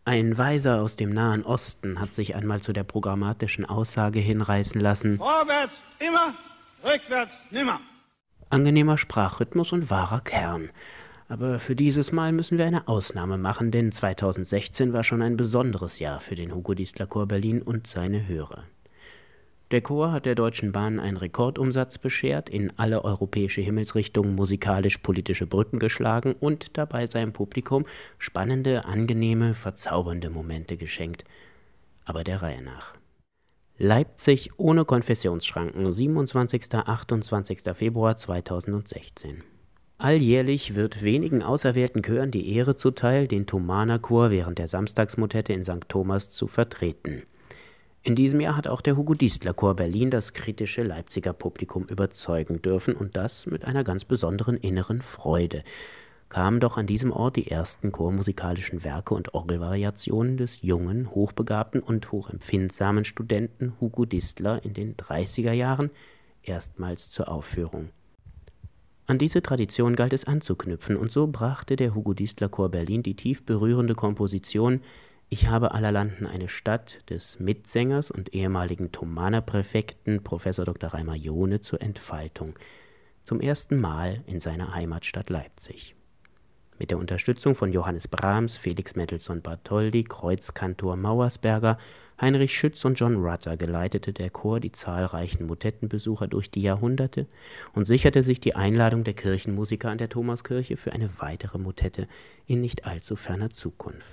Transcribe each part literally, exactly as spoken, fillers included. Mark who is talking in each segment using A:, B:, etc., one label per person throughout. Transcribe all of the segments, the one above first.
A: Ein Weiser aus dem Nahen Osten hat sich einmal zu der programmatischen Aussage hinreißen lassen:
B: Vorwärts immer, rückwärts nimmer.
A: Angenehmer Sprachrhythmus und wahrer Kern. Aber für dieses Mal müssen wir eine Ausnahme machen, denn zweitausendsechzehn war schon ein besonderes Jahr für den Hugo-Diesdler-Chor Berlin und seine Hörer. Der Chor hat der Deutschen Bahn einen Rekordumsatz beschert, in alle europäische Himmelsrichtungen musikalisch-politische Brücken geschlagen und dabei seinem Publikum spannende, angenehme, verzaubernde Momente geschenkt. Aber der Reihe nach. Leipzig ohne Konfessionsschranken, siebenundzwanzigster bis achtundzwanzigster Februar zweitausendsechzehn. Alljährlich wird wenigen auserwählten Chören die Ehre zuteil, den Thomanerchor während der Samstagsmotette in Sankt Thomas zu vertreten. In diesem Jahr hat auch der Hugo-Diesdler-Chor Berlin das kritische Leipziger Publikum überzeugen dürfen, und das mit einer ganz besonderen inneren Freude. Kamen doch an diesem Ort die ersten chormusikalischen Werke und Orgelvariationen des jungen, hochbegabten und hochempfindsamen Studenten Hugo Diesdler in den dreißiger Jahren erstmals zur Aufführung. An diese Tradition galt es anzuknüpfen, und so brachte der Hugo-Diesdler-Chor Berlin die tief berührende Komposition »Ich habe allerlanden eine Stadt« des Mitsängers und ehemaligen Thomanerpräfekten Professor Doktor Reimer Johne zur Entfaltung, zum ersten Mal in seiner Heimatstadt Leipzig. Mit der Unterstützung von Johannes Brahms, Felix Mendelssohn Bartholdy, Kreuzkantor Mauersberger, Heinrich Schütz und John Rutter geleitete der Chor die zahlreichen Motettenbesucher durch die Jahrhunderte und sicherte sich die Einladung der Kirchenmusiker an der Thomaskirche für eine weitere Motette in nicht allzu ferner Zukunft.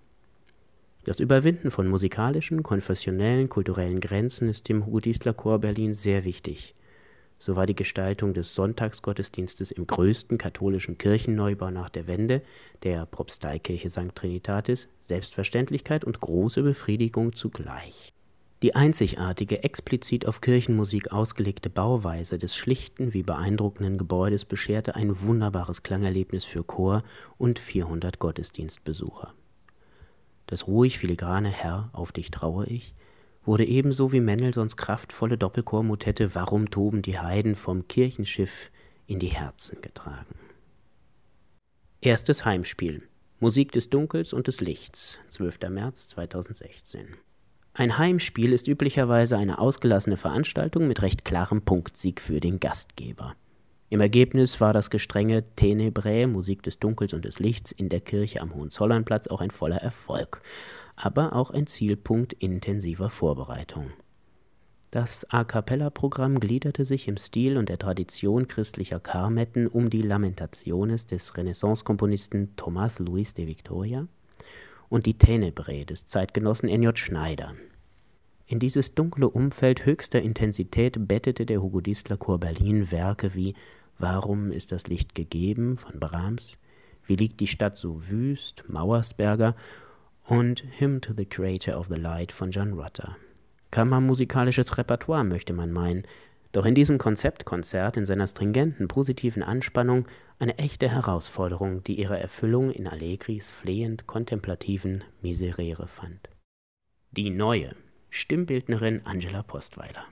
A: Das Überwinden von musikalischen, konfessionellen, kulturellen Grenzen ist dem Hugo-Diesdler-Chor Berlin sehr wichtig. So war die Gestaltung des Sonntagsgottesdienstes im größten katholischen Kirchenneubau nach der Wende, der Propsteikirche Sankt Trinitatis, Selbstverständlichkeit und große Befriedigung zugleich. Die einzigartige, explizit auf Kirchenmusik ausgelegte Bauweise des schlichten wie beeindruckenden Gebäudes bescherte ein wunderbares Klangerlebnis für Chor und vierhundert Gottesdienstbesucher. Das ruhig filigrane Herr, auf dich traue ich, wurde ebenso wie Mendelssohns kraftvolle Doppelchormotette »Warum toben die Heiden« vom Kirchenschiff in die Herzen getragen. Erstes Heimspiel. Musik des Dunkels und des Lichts, zwölfter März zweitausendsechzehn. Ein Heimspiel ist üblicherweise eine ausgelassene Veranstaltung mit recht klarem Punktsieg für den Gastgeber. Im Ergebnis war das gestrenge Tenebrae, Musik des Dunkels und des Lichts, in der Kirche am Hohenzollernplatz auch ein voller Erfolg, aber auch ein Zielpunkt intensiver Vorbereitung. Das A-Cappella-Programm gliederte sich im Stil und der Tradition christlicher Karmetten um die Lamentationes des Renaissance-Komponisten Tomás Luis de Victoria und die Tenebrae des Zeitgenossen N J Schneider. In dieses dunkle Umfeld höchster Intensität bettete der Hugo-Diesdler-Chor Berlin Werke wie »Warum ist das Licht gegeben« von Brahms, »Wie liegt die Stadt so wüst« Mauersberger und »Hymn to the Creator of the Light« von John Rutter. Kammermusikalisches Repertoire, möchte man meinen, doch in diesem Konzeptkonzert in seiner stringenten, positiven Anspannung eine echte Herausforderung, die ihre Erfüllung in Allegris flehend kontemplativen Miserere fand. Die neue Stimmbildnerin Angela Postweiler.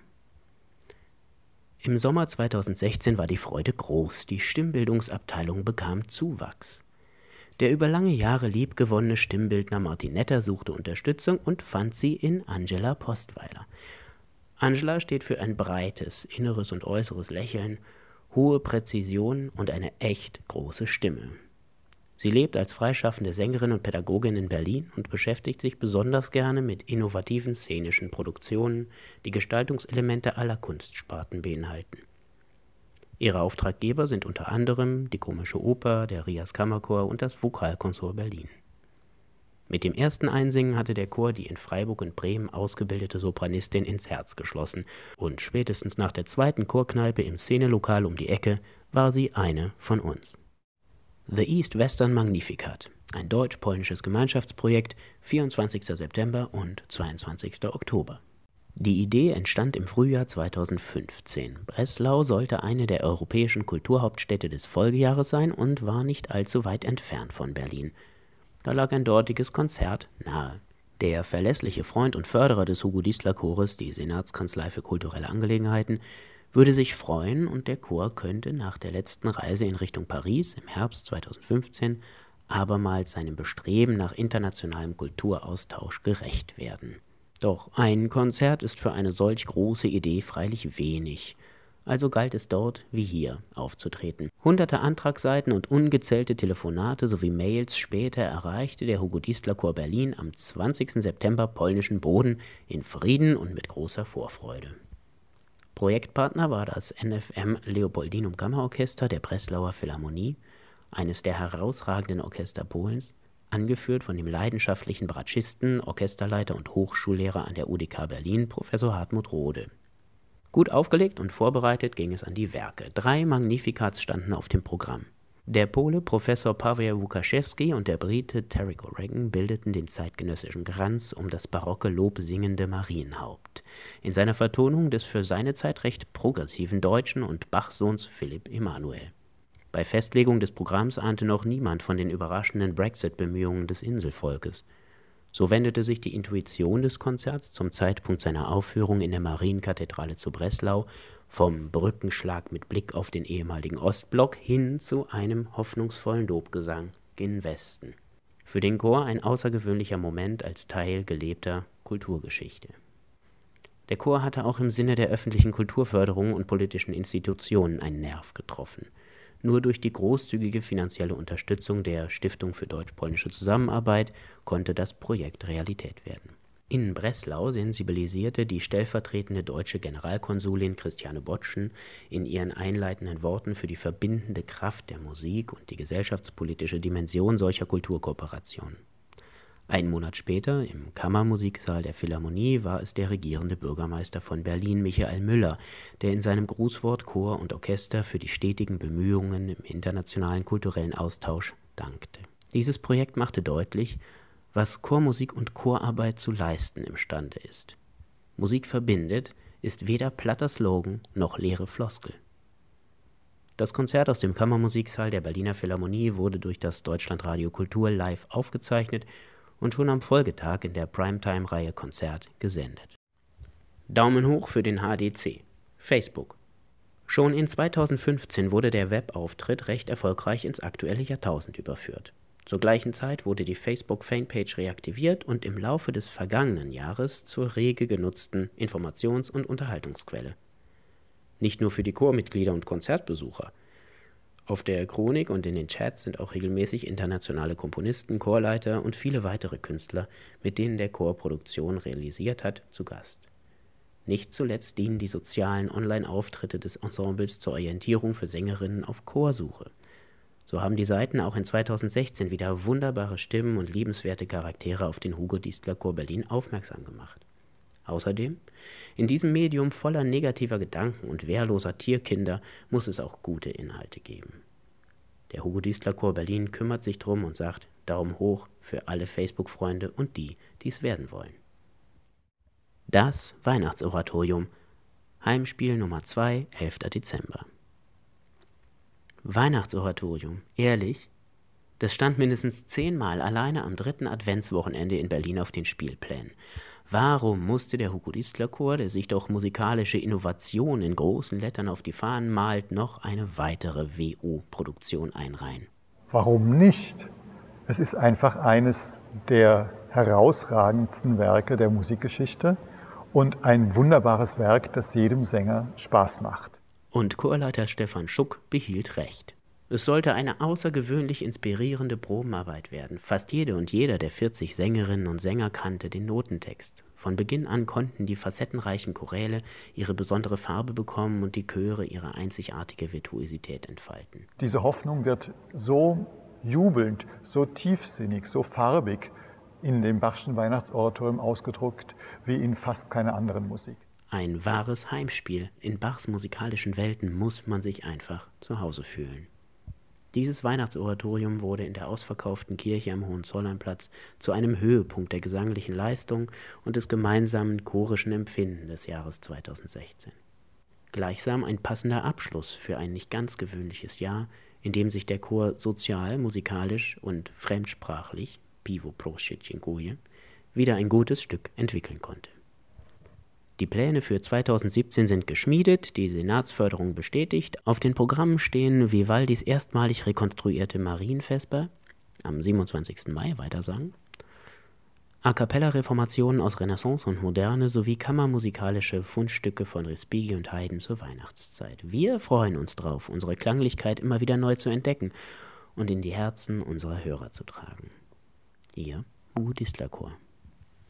A: Im Sommer zweitausendsechzehn war die Freude groß, die Stimmbildungsabteilung bekam Zuwachs. Der über lange Jahre liebgewonnene Stimmbildner Martin Netter suchte Unterstützung und fand sie in Angela Postweiler. Angela steht für ein breites, inneres und äußeres Lächeln, hohe Präzision und eine echt große Stimme. Sie lebt als freischaffende Sängerin und Pädagogin in Berlin und beschäftigt sich besonders gerne mit innovativen szenischen Produktionen, die Gestaltungselemente aller Kunstsparten beinhalten. Ihre Auftraggeber sind unter anderem die Komische Oper, der Rias Kammerchor und das Vokalkonsort Berlin. Mit dem ersten Einsingen hatte der Chor die in Freiburg und Bremen ausgebildete Sopranistin ins Herz geschlossen, und spätestens nach der zweiten Chorkneipe im Szenelokal um die Ecke war sie eine von uns. The East Western Magnificat, ein deutsch-polnisches Gemeinschaftsprojekt, vierundzwanzigster September und zweiundzwanzigster Oktober. Die Idee entstand im Frühjahr zweitausendfünfzehn. Breslau sollte eine der europäischen Kulturhauptstädte des Folgejahres sein und war nicht allzu weit entfernt von Berlin. Da lag ein dortiges Konzert nahe. Der verlässliche Freund und Förderer des Hugo-Diesdler-Chores, die Senatskanzlei für kulturelle Angelegenheiten, würde sich freuen, und der Chor könnte nach der letzten Reise in Richtung Paris im Herbst zweitausendfünfzehn abermals seinem Bestreben nach internationalem Kulturaustausch gerecht werden. Doch ein Konzert ist für eine solch große Idee freilich wenig. Also galt es dort, wie hier, aufzutreten. Hunderte Antragsseiten und ungezählte Telefonate sowie Mails später erreichte der Hugo Diestel Chor Berlin am zwanzigsten September polnischen Boden in Frieden und mit großer Vorfreude. Projektpartner war das N F M Leopoldinum Kammerorchester der Breslauer Philharmonie, eines der herausragenden Orchester Polens, angeführt von dem leidenschaftlichen Bratschisten, Orchesterleiter und Hochschullehrer an der U D K Berlin, Professor Hartmut Rohde. Gut aufgelegt und vorbereitet ging es an die Werke. Drei Magnificats standen auf dem Programm. Der Pole Professor Paweł Łukaszewski und der Brite Tarek O'Regan bildeten den zeitgenössischen Kranz um das barocke lobsingende Marienhaupt, in seiner Vertonung des für seine Zeit recht progressiven Deutschen und Bachsohns Philipp Emanuel. Bei Festlegung des Programms ahnte noch niemand von den überraschenden Brexit-Bemühungen des Inselvolkes. So wendete sich die Intuition des Konzerts zum Zeitpunkt seiner Aufführung in der Marienkathedrale zu Breslau vom Brückenschlag mit Blick auf den ehemaligen Ostblock hin zu einem hoffnungsvollen Lobgesang gen Westen. Für den Chor ein außergewöhnlicher Moment als Teil gelebter Kulturgeschichte. Der Chor hatte auch im Sinne der öffentlichen Kulturförderung und politischen Institutionen einen Nerv getroffen. Nur durch die großzügige finanzielle Unterstützung der Stiftung für deutsch-polnische Zusammenarbeit konnte das Projekt Realität werden. In Breslau sensibilisierte die stellvertretende deutsche Generalkonsulin Christiane Botschen in ihren einleitenden Worten für die verbindende Kraft der Musik und die gesellschaftspolitische Dimension solcher Kulturkooperationen. Einen Monat später, im Kammermusiksaal der Philharmonie, war es der regierende Bürgermeister von Berlin, Michael Müller, der in seinem Grußwort Chor und Orchester für die stetigen Bemühungen im internationalen kulturellen Austausch dankte. Dieses Projekt machte deutlich, was Chormusik und Chorarbeit zu leisten imstande ist. Musik verbindet ist weder platter Slogan noch leere Floskel. Das Konzert aus dem Kammermusiksaal der Berliner Philharmonie wurde durch das Deutschlandradio Kultur live aufgezeichnet und schon am Folgetag in der Primetime-Reihe Konzert gesendet. Daumen hoch für den H D C. Facebook. Schon in zweitausendfünfzehn wurde der Webauftritt recht erfolgreich ins aktuelle Jahrtausend überführt. Zur gleichen Zeit wurde die Facebook-Fanpage reaktiviert und im Laufe des vergangenen Jahres zur rege genutzten Informations- und Unterhaltungsquelle. Nicht nur für die Chormitglieder und Konzertbesucher. Auf der Chronik und in den Chats sind auch regelmäßig internationale Komponisten, Chorleiter und viele weitere Künstler, mit denen der Chor Produktion realisiert hat, zu Gast. Nicht zuletzt dienen die sozialen Online-Auftritte des Ensembles zur Orientierung für Sängerinnen auf Chorsuche. So haben die Seiten auch in zweitausendsechzehn wieder wunderbare Stimmen und liebenswerte Charaktere auf den Hugo Diestel Chor Berlin aufmerksam gemacht. Außerdem, in diesem Medium voller negativer Gedanken und wehrloser Tierkinder muss es auch gute Inhalte geben. Der Hugo Diestel Chor Berlin kümmert sich drum und sagt Daumen hoch für alle Facebook-Freunde und die, die es werden wollen. Das Weihnachtsoratorium, Heimspiel Nummer zwei, elfter Dezember. Weihnachtsoratorium, ehrlich? Das stand mindestens zehnmal alleine am dritten Adventswochenende in Berlin auf den Spielplänen. Warum musste der Hugo Diestel Chor, der sich doch musikalische Innovation in großen Lettern auf die Fahnen malt, noch eine weitere W O-Produktion einreihen?
C: Warum nicht? Es ist einfach eines der herausragendsten Werke der Musikgeschichte und ein wunderbares Werk, das jedem Sänger Spaß macht.
A: Und Chorleiter Stefan Schuck behielt recht. Es sollte eine außergewöhnlich inspirierende Probenarbeit werden. Fast jede und jeder der vierzig Sängerinnen und Sänger kannte den Notentext. Von Beginn an konnten die facettenreichen Choräle ihre besondere Farbe bekommen und die Chöre ihre einzigartige Virtuosität entfalten.
C: Diese Hoffnung wird so jubelnd, so tiefsinnig, so farbig in dem Bachschen Weihnachtsoratorium ausgedrückt wie in fast keiner anderen Musik.
A: Ein wahres Heimspiel. In Bachs musikalischen Welten muss man sich einfach zu Hause fühlen. Dieses Weihnachtsoratorium wurde in der ausverkauften Kirche am Hohenzollernplatz zu einem Höhepunkt der gesanglichen Leistung und des gemeinsamen chorischen Empfinden des Jahres zweitausendsechzehn. Gleichsam ein passender Abschluss für ein nicht ganz gewöhnliches Jahr, in dem sich der Chor sozial, musikalisch und fremdsprachlich, pivo prosit dziękuję, wieder ein gutes Stück entwickeln konnte. Die Pläne für zweitausendsiebzehn sind geschmiedet, die Senatsförderung bestätigt. Auf den Programmen stehen Vivaldis erstmalig rekonstruierte Marienvesper, am siebenundzwanzigsten Mai weitersagen. A-cappella-Reformationen aus Renaissance und Moderne sowie kammermusikalische Fundstücke von Respighi und Haydn zur Weihnachtszeit. Wir freuen uns drauf, unsere Klanglichkeit immer wieder neu zu entdecken und in die Herzen unserer Hörer zu tragen. Ihr Ugo Distler Chor.